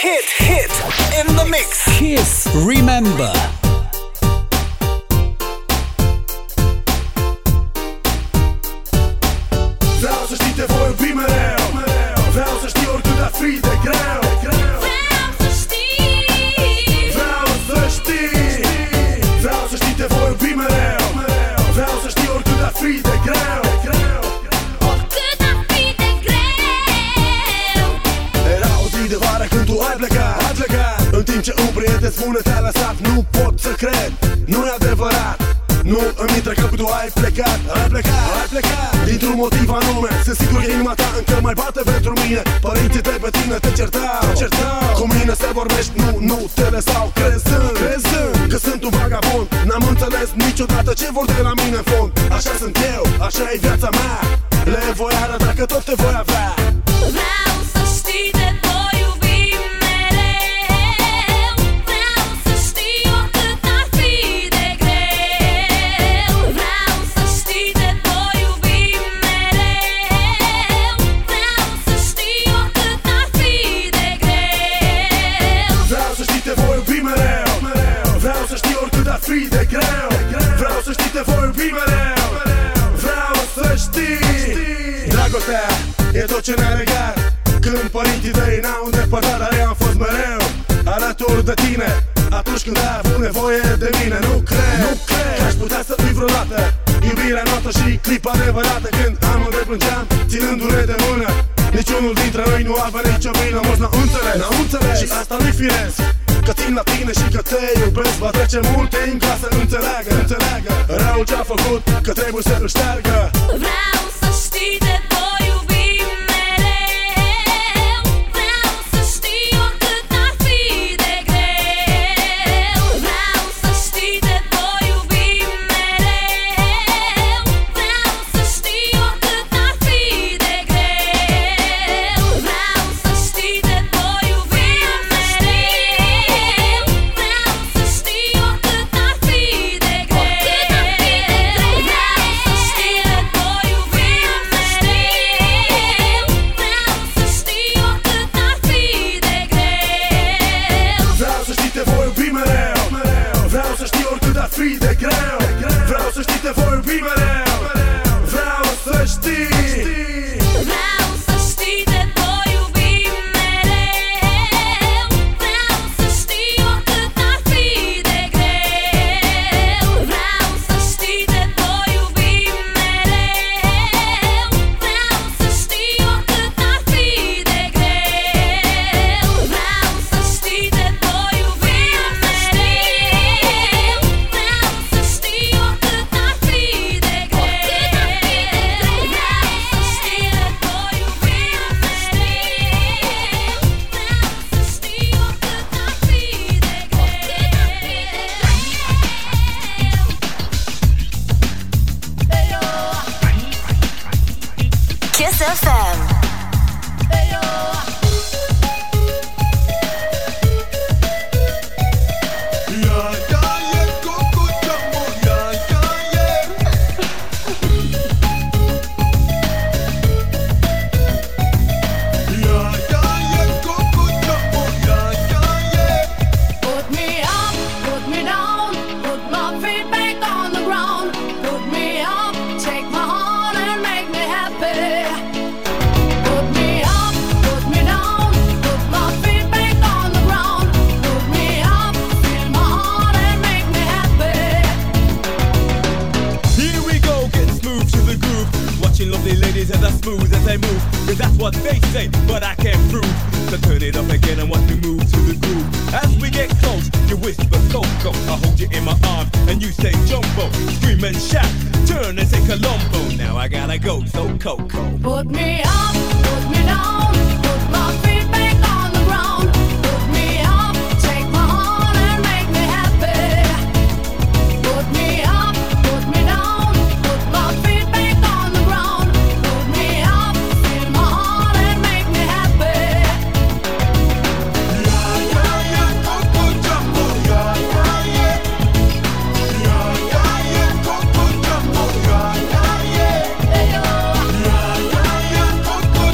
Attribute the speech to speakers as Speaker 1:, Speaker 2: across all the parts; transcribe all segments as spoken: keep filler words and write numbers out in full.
Speaker 1: hit, hit in the mix.
Speaker 2: Kiss Remember.
Speaker 3: Vreau să știi, te voi iubi mereu. Vreau să știi oricât ar fi de greu.
Speaker 4: Vreau să știi.
Speaker 3: Vreau să știi. Vreau să știi, te voi iubi mereu. Vreau să știi oricât ar fi de greu.
Speaker 4: Oricât ar fi de greu.
Speaker 3: Era o zi de vară când tu ai plecat, ai plecat. În timp ce un prieten spune te-a lăsat. Nu pot să cred, nu-i adevărat. Nu îmi intră că tu ai plecat, ai plecat, ai plecat dintr-un motiv anume. Sunt sigur că inima ta încă mai bate pentru mine. Părinții tăi pe tine te certau, te certau. Cu mine să vorbești, nu, nu te lăsau. Crezând, crezând că sunt un vagabond. N-am înțeles niciodată ce vor de la mine în fond. Așa sunt eu, așa e viața mea. Le voi arăta că tot te voi avea.
Speaker 4: Vreau să știi, te voi iubi mereu. Vreau să știi oricât ar fi de greu. Vreau să știi, te voi iubi mereu. Vreau să știi oricât ar fi de greu.
Speaker 3: Vreau să știi, te voi iubi mereu. Vreau să știi oricât ar fi de greu. Vreau să știi, te voi iubi mereu. Vreau să știi. Dragostea e tot ce ne-a legat. Când părinții tăi n-au îndepărtat, dar eu am fost mereu alături de tine. Atunci când ai avut nevoie de mine. Nu cred, nu cred că aș putea să fii vreodată iubirea noastră și clipa adevărată. Când amândoi plângeam ținându-ne de mână. Niciunul dintre noi nu avea nicio vină. Mulți n-au înțeles, n-au înțeles. Și asta nu-i firesc, că țin la tine și că te iubesc. Va trece mult timp ca să înțeleagă, înțeleagă răul ce-a făcut, că trebuie să-l șteargă.
Speaker 4: Vreau să știi, te voi iubi mereu. Vreau să știi oricât ar fi de greu. Vreau să știi, te voi iubi mereu. Vreau să știi oricât ar fi de greu. Vreau să știi, te voi iubi mereu. Vreau să știi oricât ar fi de greu. Vreau să știi, te voi iubi mereu. Vreau să știi oricât ar fi de greu.
Speaker 3: Vreau să știi, te voi iubi mereu. Vreau să știi oricât ar fi de greu. Vreau să știi, te voi iubi mereu. Vreau să știi.
Speaker 4: Vreau să știi, te voi iubi mereu. Vreau să știi oricât ar fi de greu. Vreau să știi, te voi iubi mereu. Vreau să știi oricât ar fi de greu. Vreau să știi, te voi iubi mereu. Vreau să știi oricât ar fi de greu. Vreau să știi, te voi iubi
Speaker 5: Kiss F M.
Speaker 6: Put me up, put me down, put my feet back on the ground. Put me up, take my heart and make me happy. Put me up, put me down, put my feet back on the ground. Put me up, feel my heart and make me happy.
Speaker 7: Here we go, get smooth to the groove. Watching lovely ladies as I smooth as they move. Cause that's what they say, but I can't prove. So turn it up again and watch me move to the groove. As we get close, you whisper Coco. I hold you in my arms and you say Jumbo. Scream and shout, turn and say Colombo. Now I gotta go, so Coco.
Speaker 6: Put me up, put me down, put my feet back on the ground. Put me up, take my heart and make me happy. Put me up, put me down, put my feet back on the ground. Put me up, feel my heart and make me happy.
Speaker 3: Yeah.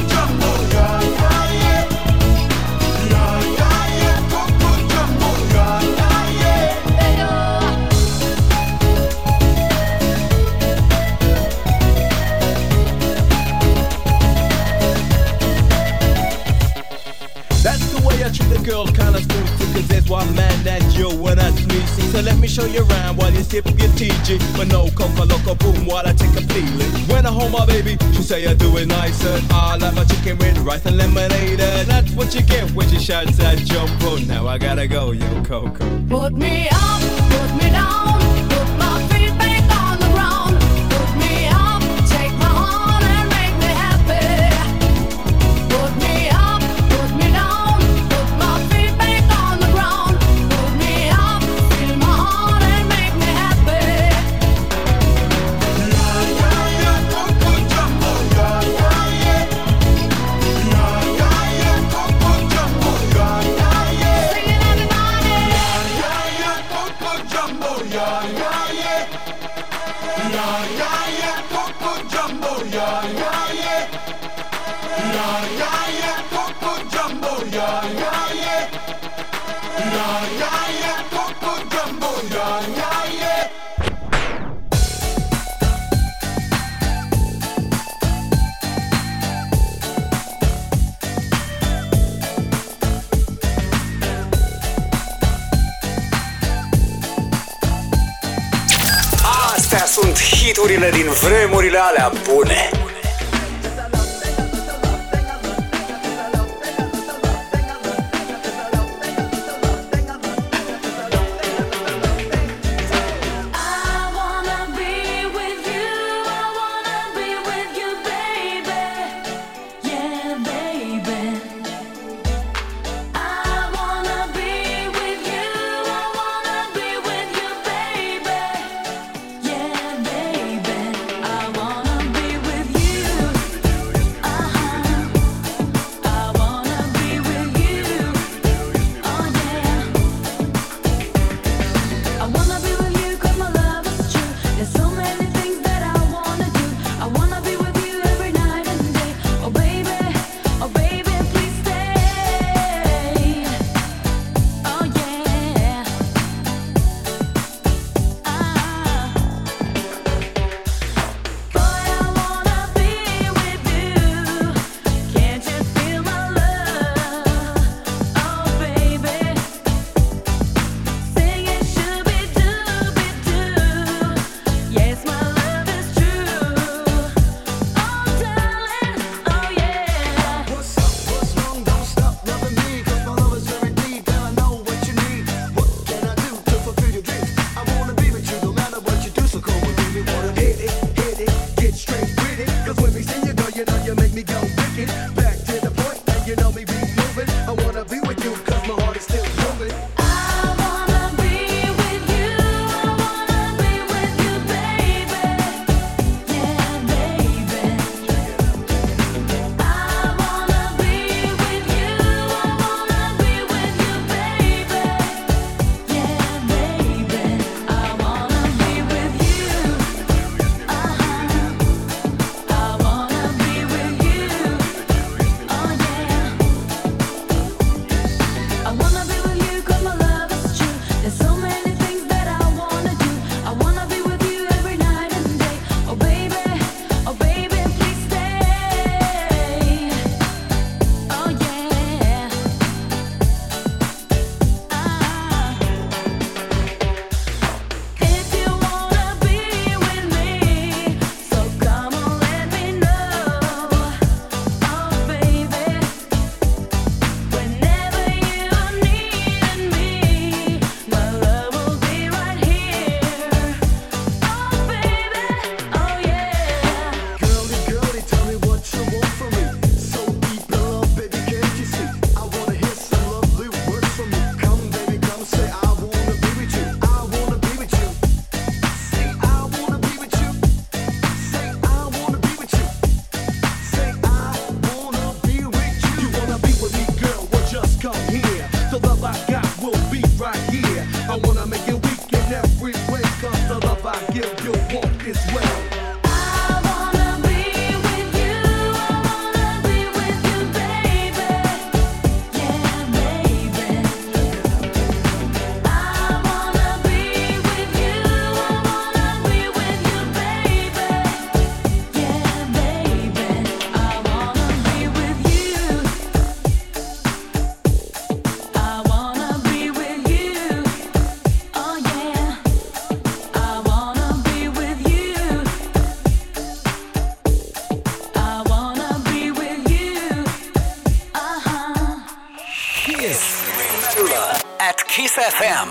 Speaker 7: way I treat the girl kinda spooky, cause there's one man that you and that's me. See, so let me show you around while you sip your T G. But no coca loco boom while I take a feeling. When I hold my baby, she say I do it nicer. I like my chicken with rice and lemonade. And that's what you get when she shouts that jumbo. Now I gotta go, yo Coco.
Speaker 6: Put me up, put me down, put my feet back on the ground. Put me up, take my heart and make me happy. Put me up, put me down, put my feet back on the ground. Put me up, fill my heart and make me happy.
Speaker 3: Yeah, yeah, yeah, Coco Jumbo, yeah, yeah, yeah. Yeah, yeah, yeah, Coco Jumbo, yeah, yeah, yeah.
Speaker 6: Sing it, everybody.
Speaker 3: Yeah, yeah, Coco Jumbo, yeah, yeah, yeah. Yeah, yeah, yeah, Coco Jumbo, yeah, yeah, yeah. Yeah, yeah, yeah, Coco Jumbo, yeah, yeah, yeah. Yeah, yeah, yeah, Coco Jumbo, yeah, yeah, yeah.
Speaker 1: Astea sunt hiturile din vremurile alea bune.
Speaker 4: I wanna be with you, I wanna be with you, baby. Yeah, baby. I wanna be with you, I wanna be with you, baby. Yeah, baby. I wanna be with you. Uh-huh. I wanna be with you. Oh yeah. I wanna be with you 'cause my love is true. There's so many things that I wanna do. I wanna be with you every night and day. Oh baby, oh baby, please stay. Oh yeah. Ah. Boy, I wanna be with you. Can't you feel my love? Oh baby. Sing it, shooby dooby doo. Yes, my love is true. Oh, darling, oh yeah.
Speaker 3: What's up? What's wrong? Don't stop loving me, 'cause my love is very deep and I know what you need. What can I do to fulfill your dreams? I wanna be with you no matter what you do, so come with me. We wanna hit it, hit it, get straight with it. 'Cause when we see you, girl, you know you make me go wicked. Back to the point, and you know me be moving. I wanna be with you 'cause my heart is still moving.
Speaker 4: I wanna be with you. I wanna be with you, baby. Yeah, baby. I wanna be with you. I wanna be with you, baby. Yeah, baby. I wanna be with you. Uh-huh. I wanna be with you. Oh yeah. I wanna be with you 'cause my love is true. There's so many things that I wanna do. I wanna be with you every night and day. Oh baby, oh baby, please stay. Oh yeah. Ah. If you wanna be with me, so come on, let me know. Oh baby. Whenever you need me, my love will be right here. Oh baby, oh yeah.
Speaker 3: Girlie, girlie, tell me what you want from me. So deep in love, baby, can't you see? I wanna hear some lovely words from you. Come, baby, come say I wanna be with you. I wanna be with you. Say I wanna be with you. Say I wanna be with you. Say I wanna be with you. You wanna be with me, girl? Well, just come here. The love I got will be right here. I wanna make it weak in every way, 'cause the love I give you won't as well.
Speaker 4: I wanna be with you. I wanna be with you, baby. Yeah, baby. I wanna be with you. I wanna be with you, baby. Yeah, baby. I wanna be with you.
Speaker 2: Kiss.
Speaker 1: Remember at Kiss F M.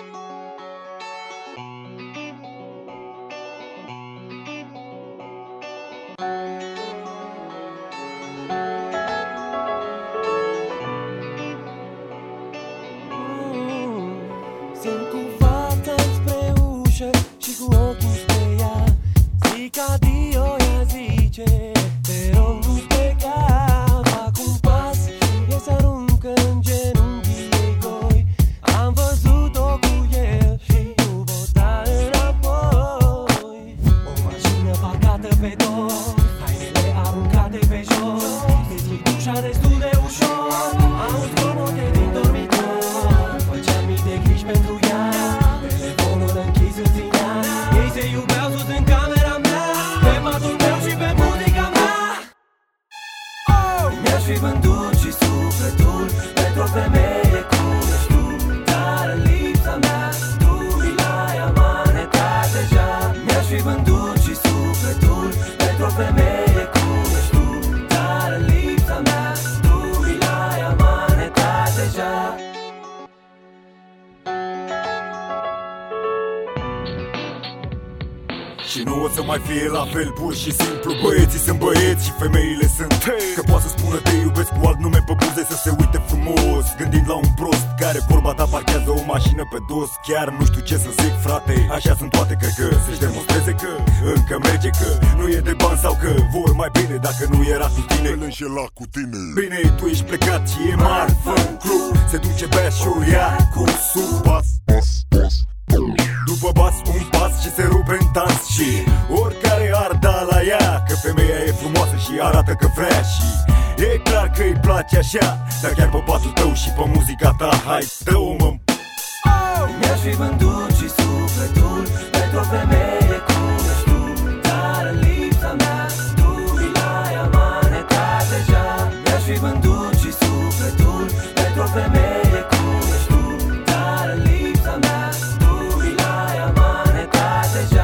Speaker 8: Sunt cu fața spre ușă și cu ochii spre ea. Zic adio, ea zice, te rog nu pleca. Fac un pas, ea se aruncă în genunchii ei goi. Am văzut-o cu el și nu vota înapoi. O mașină parcată pe dor, hainele aruncate pe jos. Deschid ușa destul de ușor, auzi zgomote din dormitor. Făceam mii de griji pentru ea, telefonul închis îl ținea. Ei se iubeau sus în camera mea, pe patul meu și pe muzica mea. Oh! Mi-aș fi vândut și sufletul pentru o femeie cum ești tu. Dar în lipsa mea, tu mi l-ai amanetat deja. Mi-aș fi vândut și sufletul pentru o femeie cum ești tu. Dar în lipsa mea, tu mi l-ai amanetat deja.
Speaker 3: Și nu o să mai fie la fel, pur și simplu. Băieții sunt băieți și femeile sunt hey. Că poate să spună te iubesc cu alt nume pe buze, să se uite frumos, gândind la un prost care vorba ta parchează o mașină pe dos. Chiar nu știu ce să zic, frate, așa sunt toate, cred că să-și demonstreze că încă merge, că nu e de bani sau că vor mai bine dacă nu era cu tine.
Speaker 9: Îl înșela cu tine.
Speaker 3: Bine, tu ești plecat și e marfă în club, se duce bea și o ia cu sub.
Speaker 9: Pas, pas, pas.
Speaker 3: După bas un pas și se rupe în dans. Și oricare ar da la ea, că femeia e frumoasă și arată că vrea. Și e clar că îi place așa, dar chiar pe patul tău și pe muzica ta, hai, dă-o mă.
Speaker 8: Oh! Mi-aș fi vândut și sufletul pentru o femeie cum ești tu. Dar în lipsa mea, tu mi l-ai amanetat deja. Mi-aș fi vândut și sufletul pentru o femeie cum ești tu. Dar în lipsa mea, tu mi l-ai amanetat deja.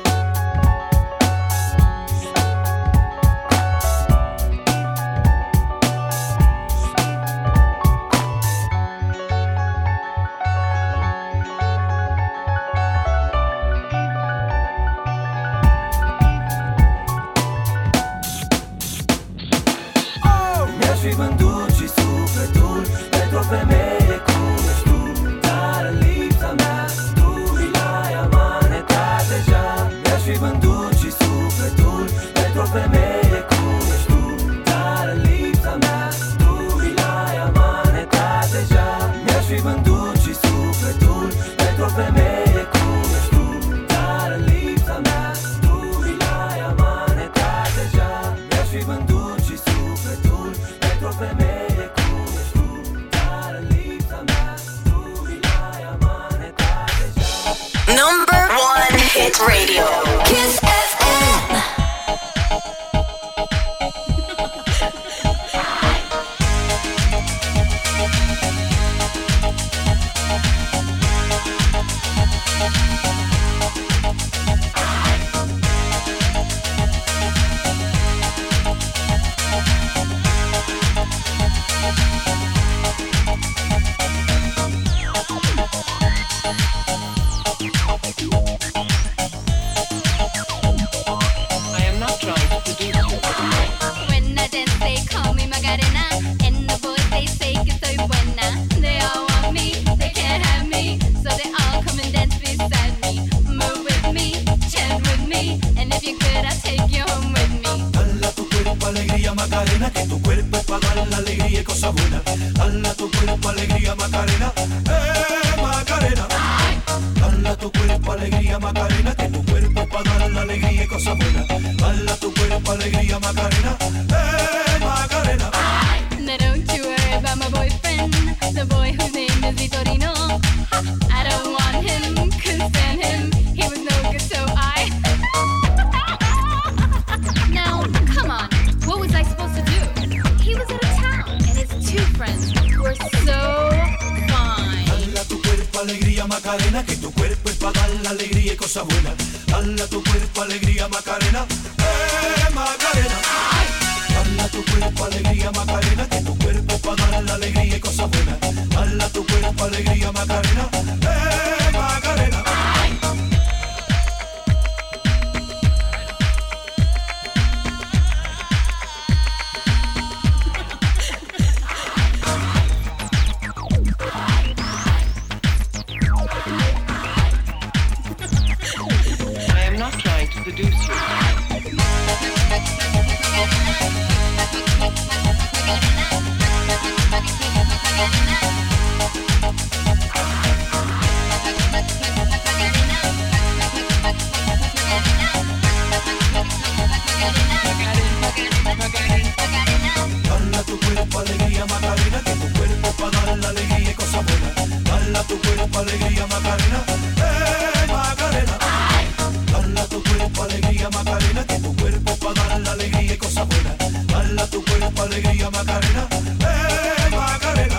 Speaker 8: Mi-aș fi vândut și sufletul pentru o femeie cum ești tu. Dar în lipsa mea, tu mi l-ai amanetat deja. Mi-aș fi vândut și sufletul pentru o femeie cum ești tu. Dar în lipsa mea, tu mi l-ai amanetat deja. Mi-aș fi vândut și sufletul pentru o femeie cum ești tu. Dar în lipsa mea, tu mi l-ai amanetat deja. Mi-aș fi vândut și sufletul pentru o femeie cum ești tu. Dar în lipsa mea, tu mi l-ai amanetat deja.
Speaker 5: Number one hit radio. Kiss F M.
Speaker 8: I am not trying to do
Speaker 6: When I dance, they call me Macarena, and the boys they say que soy buena. They all want me, they can't have me, so they all come and dance beside me. Move with me, chant with me, and if you're good, I'll take you home with me.
Speaker 10: Dala tu cuerpo alegría Macarena, que tu cuerpo es para dar la alegría y cosas buenas. Dala tu cuerpo alegría Macarena, eh Macarena. Dala tu cuerpo alegría Macarena, que tu cuerpo es para dar la alegría y cosas buenas. Dala tu cuerpo alegría Macarena, eh Macarena.
Speaker 6: Now don't you worry about my boyfriend, the boy whose name is Vitorino. I don't want him, couldn't stand him, he was no good, so I. Now, come on, what was I supposed to do? He was out of town, and his two friends were so fine.
Speaker 10: Dala tu cuerpo alegría Macarena, que tu cuerpo es para dar la alegría y cosas buenas. Dala tu cuerpo alegría Macarena, eh Macarena. Dala tu cuerpo alegría Macarena, que tu cuerpo es para dar la alegría y cosas buenas. alegría Macarena, eh Macarena.
Speaker 11: I am not trying to seduce you.
Speaker 10: Dala tu cuerpo alegría Macarena, que tu cuerpo pa' dar la alegría y cosa buena. Dala tu cuerpo alegría Macarena, eh Macarena. Dala tu cuerpo alegría Macarena, que tu cuerpo pa' dar la alegría y cosa buena. Dala tu cuerpo alegría Macarena, eh Macarena.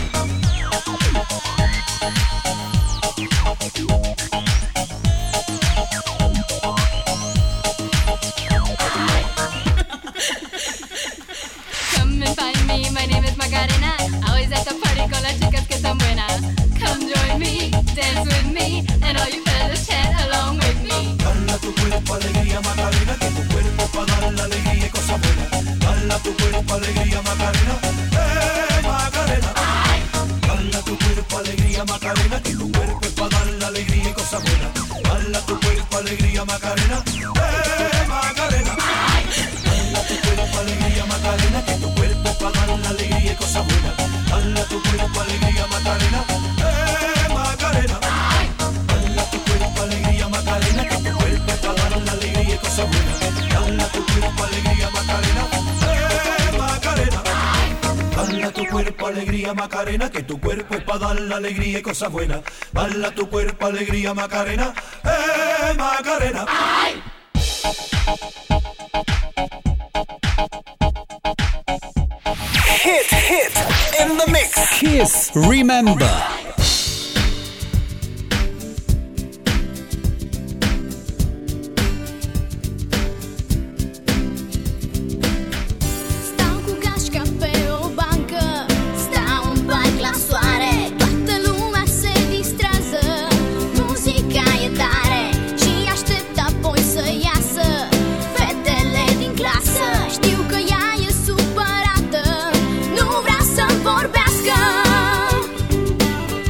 Speaker 4: Come and find me, my name is Macarena. Always at the party con las chicas que están buenas. Come join me, dance with me, and all you fellas chat along with me.
Speaker 10: Dala tu cuerpo alegría Macarena, que tu cuerpo pa' dar la alegría y cosa buena. Dala tu cuerpo alegría Macarena, eh Macarena. Dala tu cuerpo alegría Macarena, que tu cuerpo es pa' dar la alegría y cosa buena. Dala tu cuerpo alegría Macarena, eh Macarena. Dala tu cuerpo alegría Macarena, que tu cuerpo es pa' dar la alegría y cosa buena. Dala tu cuerpo alegría Macarena, eh Macarena. Dala tu cuerpo alegría Macarena, que tu cuerpo es pa' dar la alegría y cosa buena. Dala tu cuerpo alegría Macarena, eh Macarena. Dala tu cuerpo alegría Macarena, que tu cuerpo es pa' dar la alegría y cosas buenas. Dala tu cuerpo alegría Macarena, eh Macarena.
Speaker 1: Hit, hit, in the mix.
Speaker 2: Kiss Remember.
Speaker 6: Stau cu gașca pe o bancă, stau în parc la soare, toată lumea se distrează, muzica e tare și aștept apoi să iasă fetele din clasă. Știu că ea e supărată, nu vrea să-mi vorbească.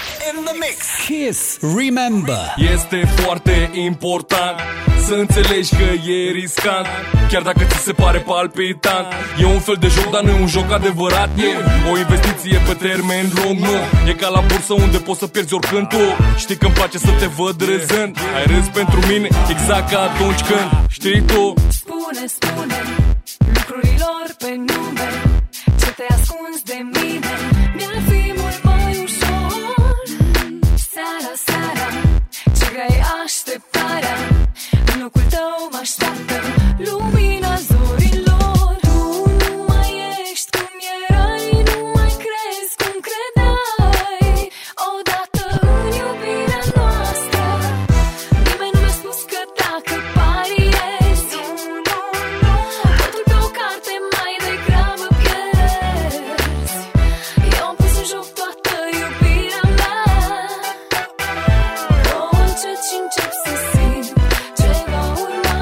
Speaker 1: in the mix.
Speaker 2: Kiss Remember.
Speaker 7: Este foarte important să înțelegi că e riscant, chiar dacă ți se pare palpitant. E un fel de joc, dar nu e un joc adevărat. E o investiție pe termen lung, nu e ca la bursă unde poți să pierzi oricând. Tu știi că-mi place să te văd râzând. Ai râs pentru mine exact ca atunci când, știi tu.
Speaker 4: Spune, spune lucrurilor pe nume, ce te ascunzi de mine. Mi-ar fi mult mai ușor. Seara, seara, ce grea e așteptarea. În locul tău mă așteaptă lumina zorilor. Tu nu mai ești cum erai, nu mai crezi cum credeai. Odată în iubirea noastră, nimeni nu mi-a spus că dacă pariezi, totul pe o carte mai degrabă pierzi. Eu am pus în joc toată iubirea mea. Oh, încet și încep să simt ce va urma.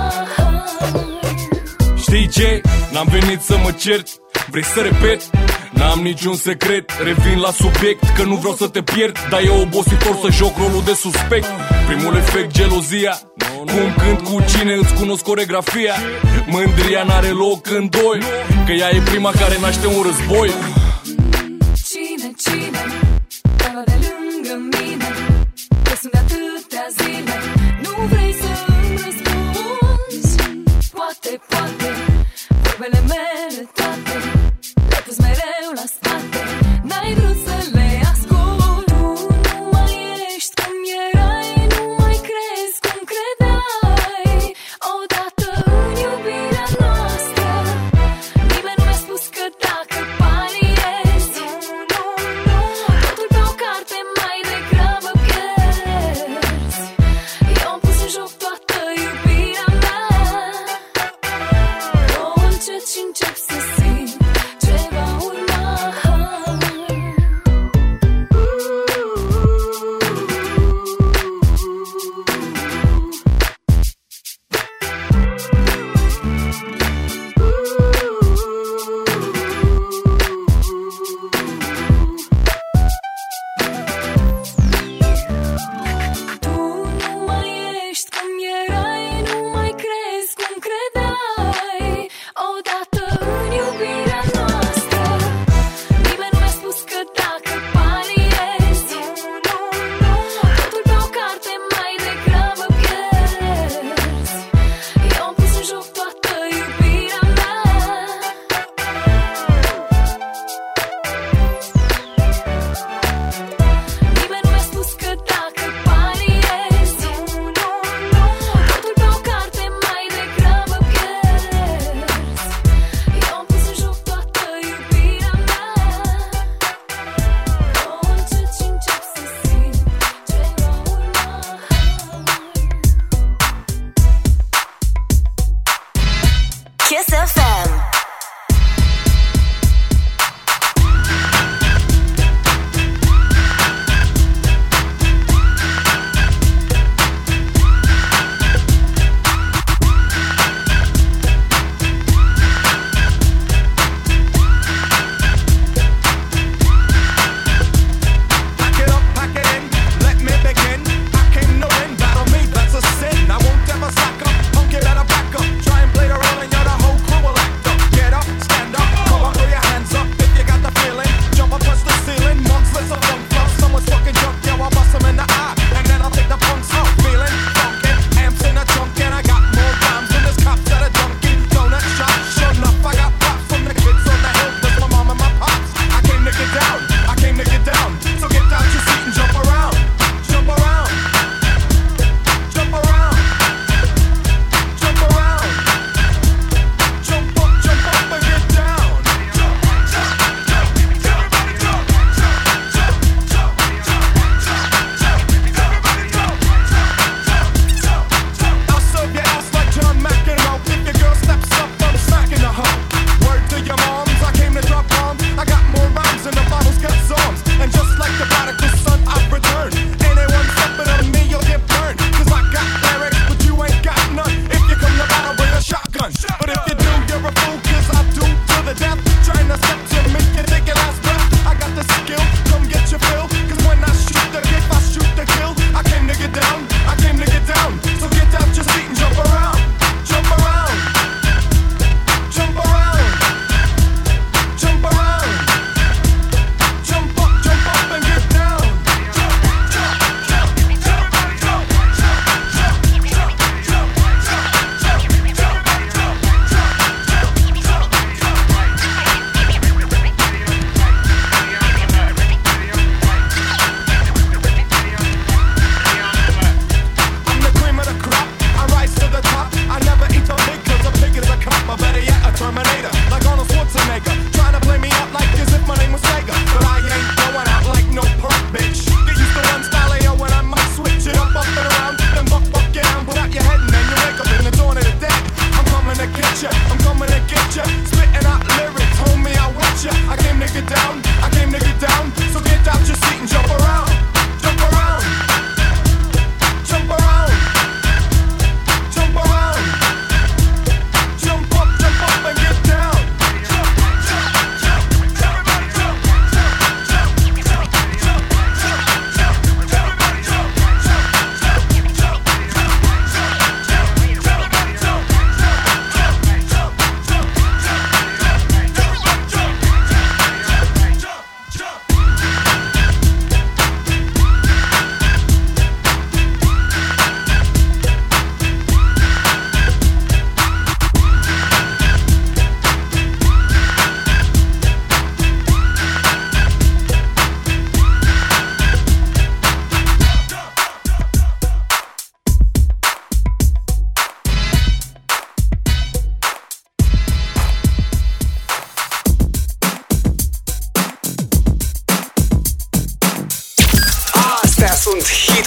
Speaker 7: Știi ce? N-am venit să mă cert, vrei să repet? N-am niciun secret, revin la subiect, că nu vreau să te pierd, dar e obositor să joc rolul de suspect. Primul efect, gelozia, cum, când, cu cine îți cunosc coregrafia. Mândria n-are loc în doi, că ea e prima care naște un război.
Speaker 4: Cine, cine, te-a de lângă mine, că sunt de atâtea zile, nu vrei să îmi răspunzi. Poate, poate, vorbele mele toate le-ai pus mereu la spate, n-ai vrut să le ascult. Tu nu mai ești cum erai, nu mai crezi cum credeai. Odată în iubirea noastră, nimeni nu mi-a spus că dacă pariezi, totul pe o carte mai degrabă pierzi. Eu am pus în joc toată iubirea mea. Oh, încet și încep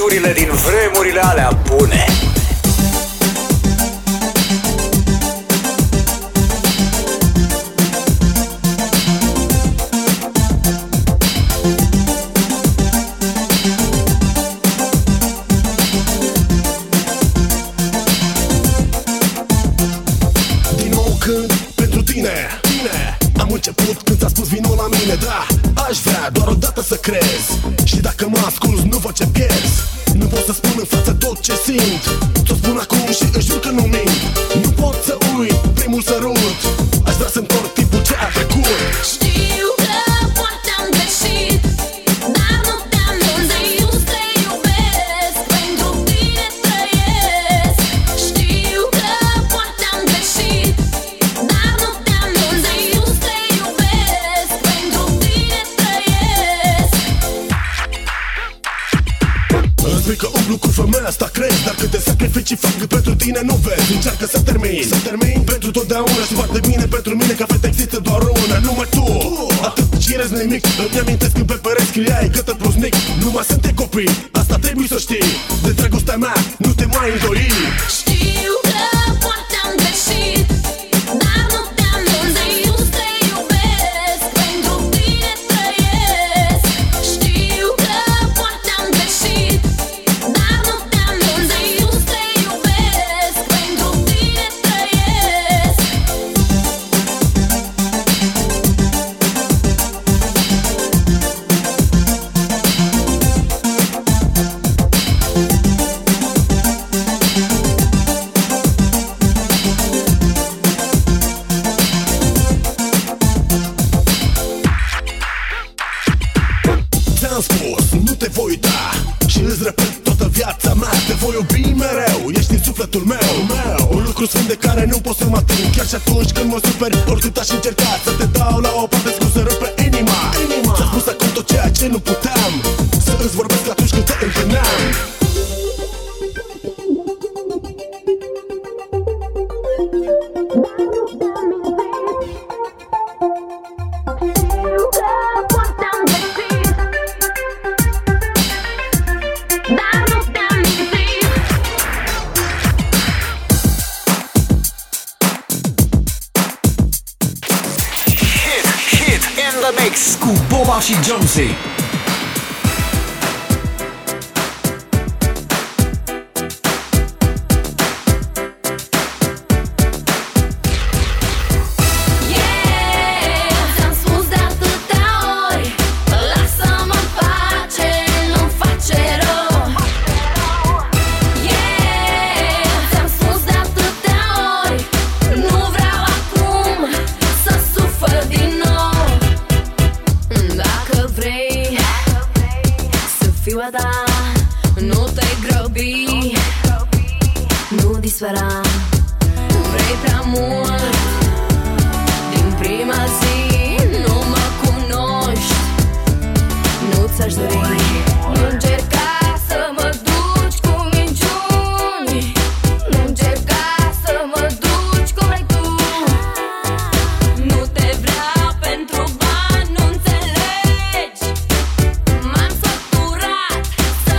Speaker 1: Hiturile din vremurile alea bune.
Speaker 3: Da, aș vrea doar o dată să crezi. Și dacă mă asculți, nu văd ce pierzi. Nu pot să spun în față tot ce simt. Ți-o spun acum și își jur că nu mint. Nu pot să uit primul sărut. Aș vrea să-mi întorc timpul ce a trecut.
Speaker 6: Știu că poate am greșit, dar nu te-am gândit să te iubesc, pentru tine trăiesc. Știu că poate am greșit, dar nu te-am gândit să te iubesc, pentru tine trăiesc.
Speaker 3: Îți spui că umblu cu femeia asta crezi, dar câte sacrificii fac pentru tine nu vezi. Încearcă să termin, să termin pentru totdeauna. Și foarte bine pentru mine că fete există doar una, numai tu. Atât și rezi nimic. Îmi amintesc când pe pereți scriai gătă plus nic. Nu mai suntem copii, asta trebuie să știi. De dragostea mea nu te mai îndoi.
Speaker 6: Știu că poate am greșit, dar nu te-am gândit să te iubesc, pentru tine trăiesc. Știu că poate am greșit, dar nu te-am gândit să te iubesc, pentru tine trăiesc.
Speaker 3: Ți-am spus, nu te voi uita. Și îți repet toată viața mea. Te voi iubi mereu, ești în sufletul meu. Un lucru sfânt de care nu pot să mă ating. Chiar și atunci când mă superi, oricât aș încerca să te dau la o parte, scuz să rupe inima. Ți-am spus acum tot ceea ce nu puteam să îți vorbesc atunci când te întâlneam.
Speaker 6: Știu că poate am greșit, dar nu te-am mințit.
Speaker 1: Hit, hit in the mix
Speaker 2: Cu Boba și Jonesy.
Speaker 6: Yeah, ți-am spus de atâtea ori, lasă-mă în pace, nu-mi face rău. Yeah, ți-am spus de atâtea ori, nu vreau acum să sufăr din nou. Dacă vrei să fiu a ta, nu te grăbi, nu dispera. Vrei prea mult din prima zi, nu mă cunoști, nu ți-aș dori. Nu încerca să mă duci cu minciuni, nu încerca să mă duci cum ai tu. Nu te vreau pentru bani, nu înțelegi. M-am săturat să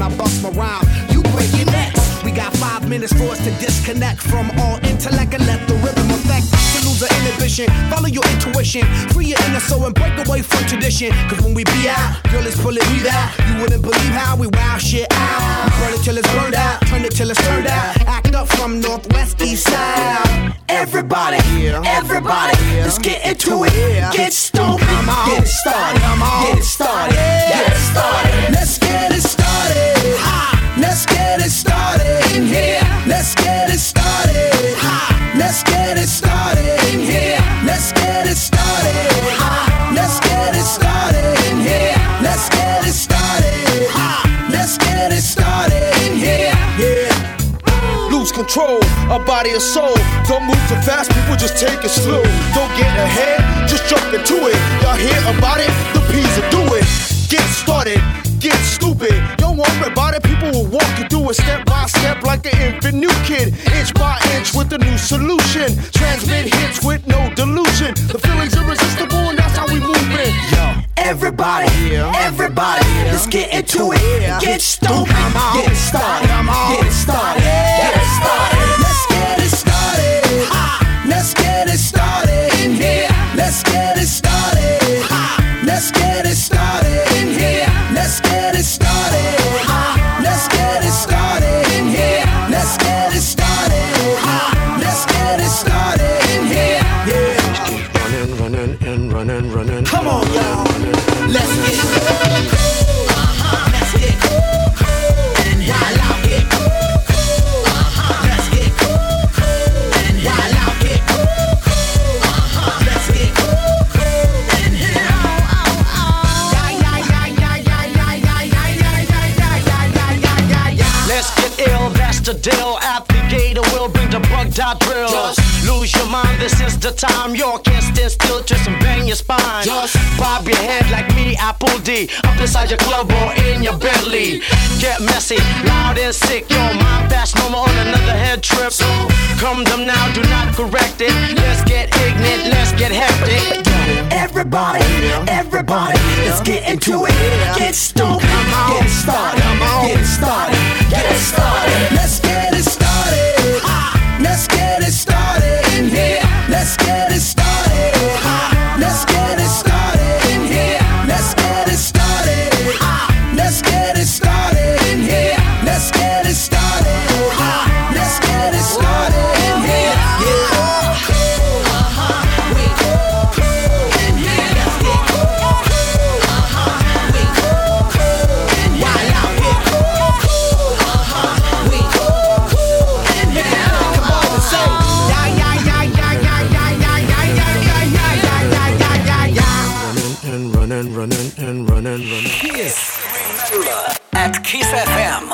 Speaker 12: I bust my rhyme, you break your necks. We got five minutes for us to disconnect from all intellect and let the rhythm affect. To lose the inhibition, follow your intuition, free your inner soul and break away from tradition. Cause when we be out, girl, it's pulling me out. You wouldn't believe how we wow shit out. We burn it till it's burned out, turn it till it's turned out. Act up from northwest, east side. Everybody, everybody, let's get into it. Get stupid, get it started, get it started, get it started. Let's get it started. Let's get it started in here. Let's get it started. Let's get it started in here. Let's get it started. Let's get it started in here. Let's get it started. Let's get it started in here. Yeah.
Speaker 13: Lose control, a body and soul. Don't move too fast, people just take it slow. Don't get ahead, just jump into it. Y'all hear about it? The P's will do it. Get started, get stupid. Don't worry about it, people will walk you through it step by step like an infant new kid. Inch by inch with a new solution. Transmit hits with no delusion. The feeling's irresistible and that's how we move it. Yo.
Speaker 12: Everybody, everybody, let's get into it. Get stupid, get it started, get it started, get it started. Let's get it started. Let's get it started in here. Let's get it started. Let's get it started in here. Let's get it started. Let's get it started in here. Let's get it started. Let's get it started in here. Yeah.
Speaker 13: Running, running, and running, running.
Speaker 12: Come on, y'all. Let's get it. Let's get it. And while out here. Let's get it. And while out here. Let's get it. And here.
Speaker 14: Let's get ill, that's the deal. At the gate, will bring the bug dot drill. Just lose your mind, this is the time. You can't stand still, twist and bang your spine. Just bob your head like me, Apple D. Up inside your club or in your Bentley. Get messy, loud and sick. Your mind fast, no more on another head trip. So come them now, do not correct it. Let's get ignorant, let's get hectic.
Speaker 12: Everybody, everybody, let's get into it. Get stupid, get it started, get it started, get it started. Let's get it started. Let's get it started in here. Let's get it started. Let's get it started in here. Let's get it started. Let's get it started in here. Let's get it started. Let's get it started in here. Yeah.
Speaker 13: Running, running, and running, running.
Speaker 2: Kiss. Remember at Kiss F M.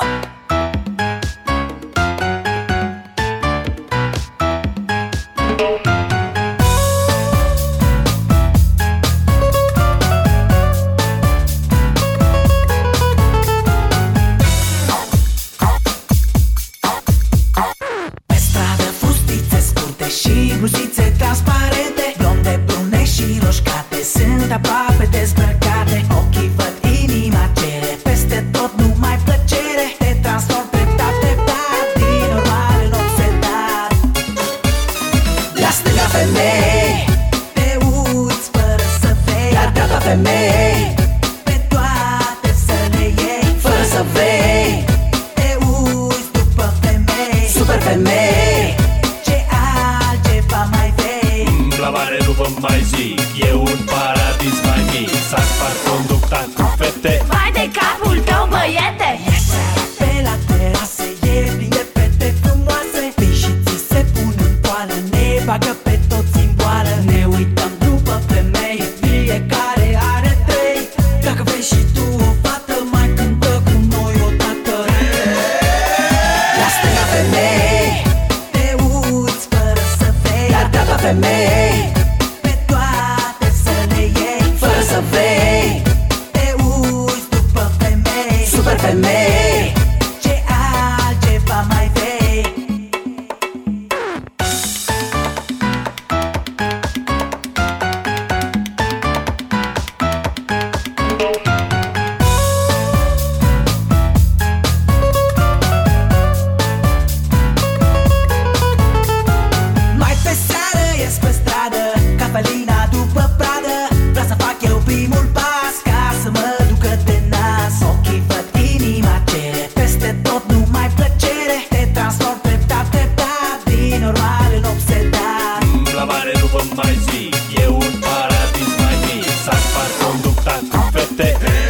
Speaker 15: Pe stradă fustițe scurte și bluzițe transparente, blonde, brune și roșcate, sunt aproape dezbrăcate. Ochii văd, inima cere, peste tot numai plăcere. Te transform treptat, treptat, din normal în obsedat. La stânga femei, te uiți fără să vei. La dreapta femei, pe toate să le iei. Fără să vrei, te uiți după femei. Super femei, ce altceva mai vrei?
Speaker 16: La mare nu vă mai zic, e un paradis mai mic. S-a spart conducta cu fete.
Speaker 4: Vai de capul tău, băiete!
Speaker 15: Pe la terase e plin de fete frumoase. Vin și ți se pun în poală, ne bagă pe toți în boală. Ne uităm după femei, fiecare are trei. Dacă vrei și tu o fată, mai cântă cu noi odată. La stânga femei, te uiți fără să vei. La dreapta femei, pe toate să le iei. Fără să vrei, te Felina după pradă. Vreau să fac eu primul pas ca să mă ducă de nas. Ochii văd, inima cere, peste tot numai plăcere. Te transform treptat, treptat, din normal în obsedat.
Speaker 16: La mare nu vă mai zic, e un paradis mai mic. S-ar par conductat cu fete.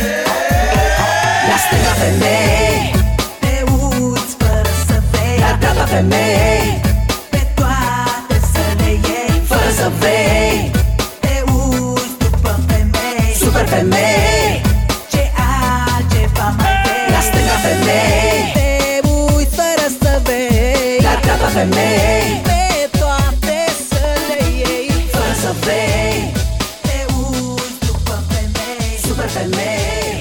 Speaker 15: La stânga femei, te uiți fără să vei. La dreapta femei, pe toate să le iei. Fără să vrei, te uiți după femei. Super femei, ce altceva mai vrei. La stânga femei, te uiți fără să vei. La dreapta femei, pe toate să le iei. Fără să vrei, te uiți după femei. Super femei.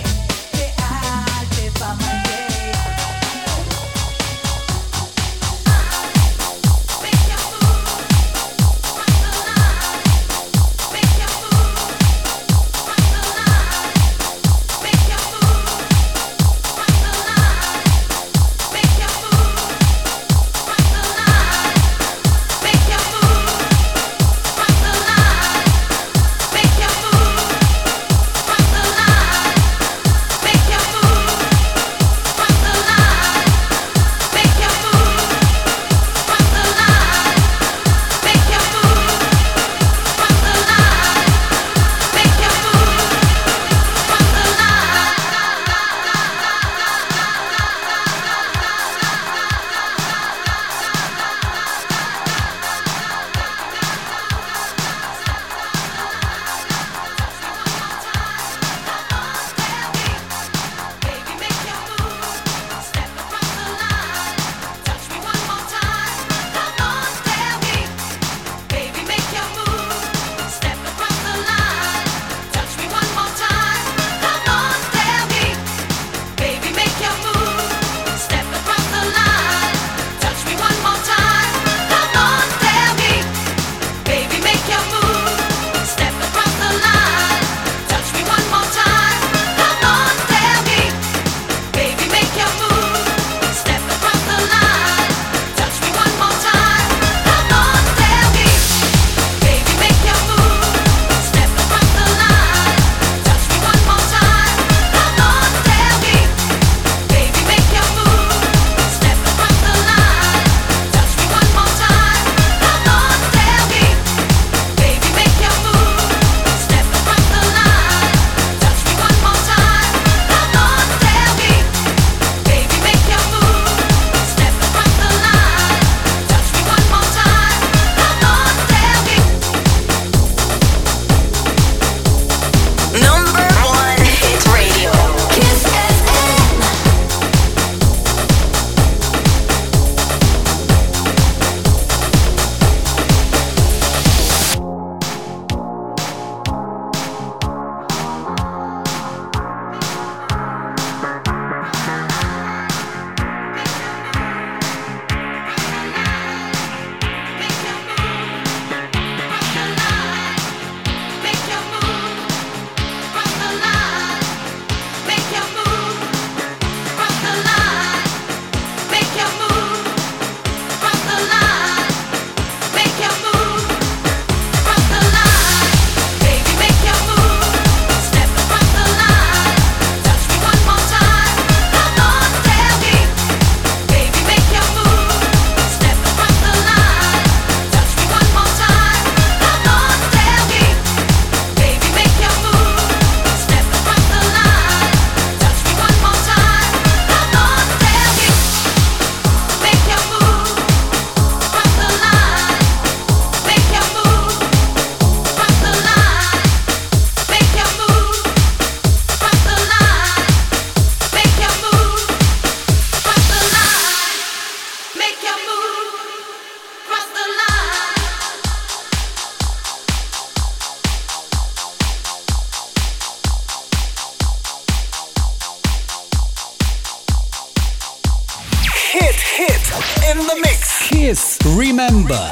Speaker 2: in the mix.
Speaker 17: Kiss Remember.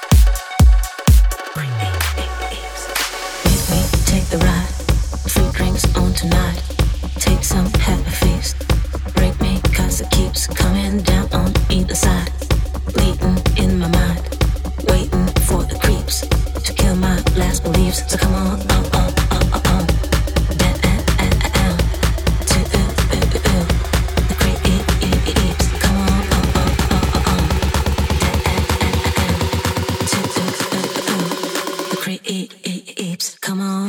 Speaker 15: Take the ride, free cream.
Speaker 17: tonight. Take some, have a feast. Break me, cause it keeps coming down on either side. Bleeding in my mind, waiting for the creeps to kill my last beliefs. So come on, on, on, on, on, on. Down, down, down, down. To ooh, ooh, ooh, ooh. The creeps. Come on, on, on, on, on, on. Down, down, down, down. To ooh, ooh, ooh. The creeps. Come on.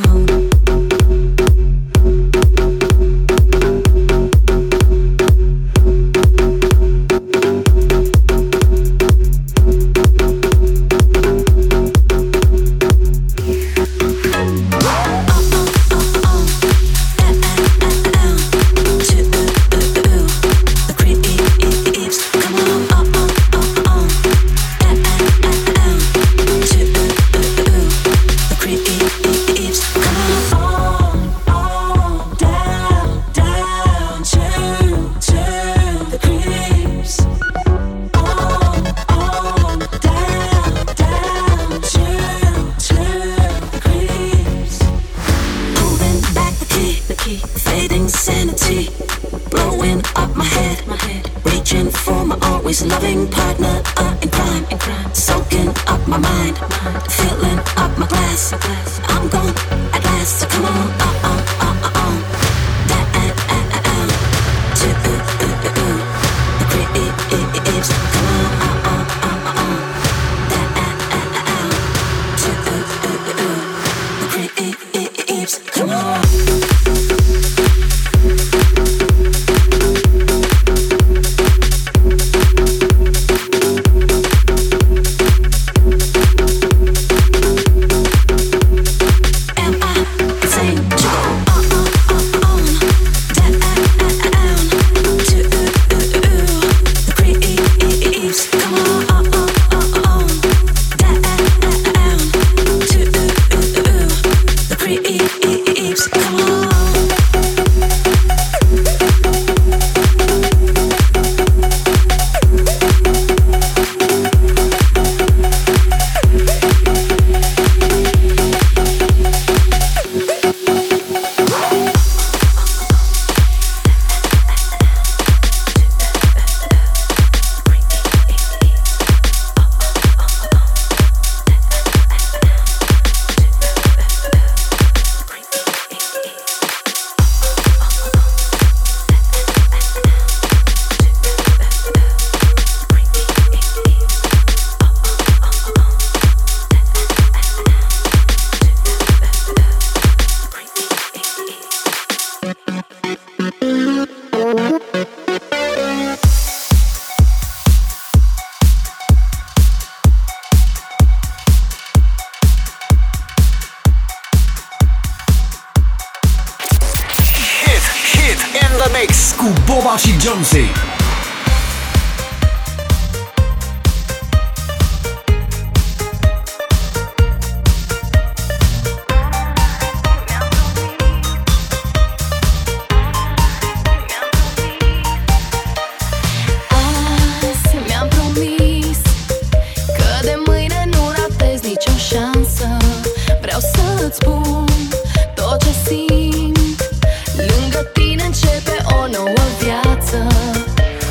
Speaker 17: Loving partner uh, in crime, in crime, soaking up my mind, filling up my glass. I'm gone at last, so come on, uh, uh, uh, uh, uh. That, uh, uh, uh, uh. To ooh, ooh, ooh, ooh. The creeps, come on, uh, uh, uh, uh, uh. That, uh, uh, uh, uh. To ooh, ooh, ooh, ooh. The creeps, come on.
Speaker 2: Boba și Jonesy.
Speaker 6: Azi mi-am promis că de mâine nu ratez nicio șansă. Vreau să-ți spun tot ce simt. Lângă tine începe o nouă viață.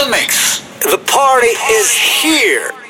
Speaker 1: the mix. The party is here.